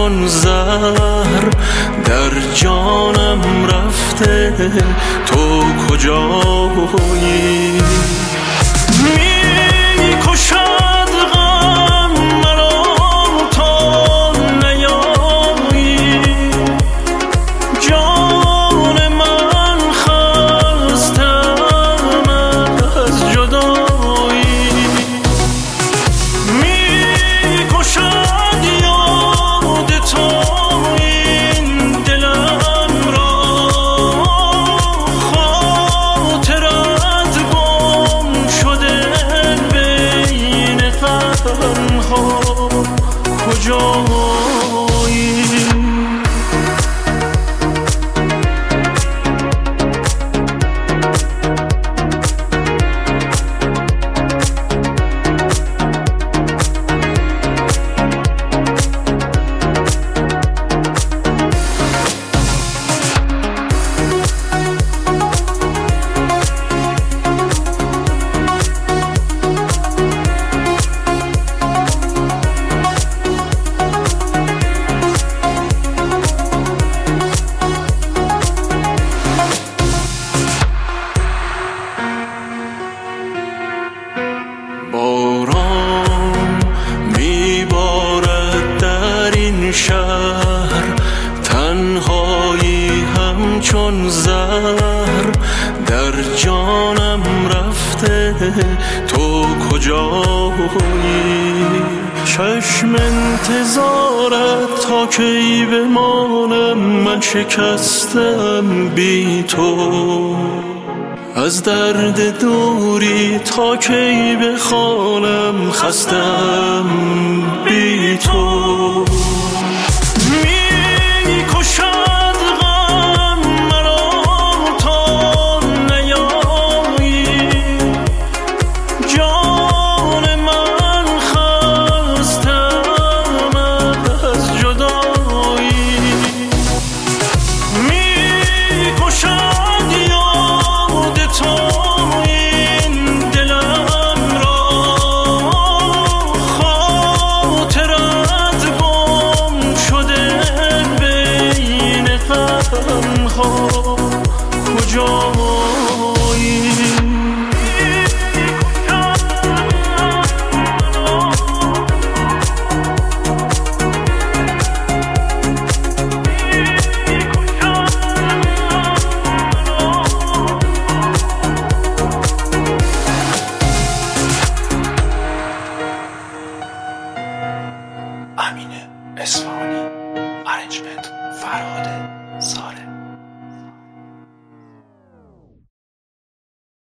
همچون زهر در جانم رفته، تو کجایی؟ می کشد غم مرا تا نیایی، جان من خستم از جدایی. می کشد یاد تو این دلم را، خاطرت گم شده بین غمها، کجایی؟ باران میبارد در این شهر، تنهایی همچون زهر در جانم رفته، تو کجایی؟ چشم انتظارت تا کی بمانم، من شکستم بی تو. از درد دوری تا کی بخوانم، خستم بی تو. می کشد غم مرا تا نیایی، جان من خستم از جدایی. می کشد یاد تو این دلم را، خاطرت گم شده بین غمها، کجایی؟ امین اصفهانی، ارنجمنت فرهاد ساره.